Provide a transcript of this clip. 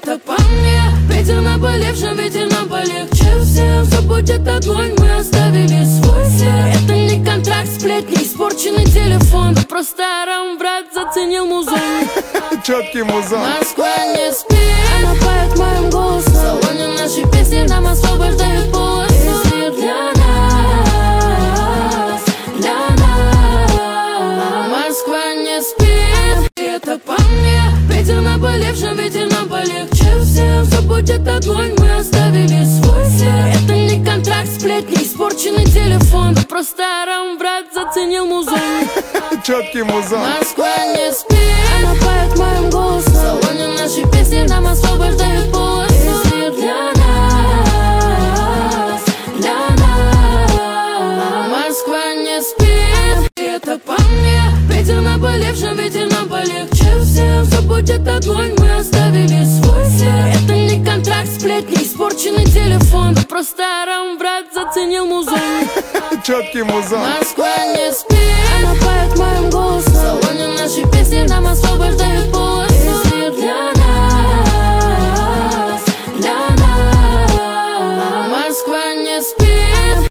это по мне. Ветер наболевшим, ветер нам полегче всем. Все будет огонь, мы оставили свой след. Это не контракт, сплетни, испорченный телефон. Просто Арам, брат, заценил музон. Четкий музон. Москва не спит, она поет моим голосом. В салоне наши песни нам освобождают полосу. Песни для нас, для нас. Москва не спит, и это по мне. Ветер наболевшим, ветер нам полегче всем. Все будет огонь, мы оставили свой след. Это не контракт, сплетни, испорченный телефон. Просто Арам, брат, заценил музон. Четкий музон. Москва не спит, она поет моим голосом. В салоне наши песни нам освобождают полосу. Песни для нас, для нас. Москва не спит, и это по мне. Ветер наболевшим, ветер нам полегче всем. Все будет огонь, мы оставили свой след. Это не контракт, сплетни, испорченный телефон. Просто Арам, брат, заценил музон. Четкий музон. Москва не спит, она поет моим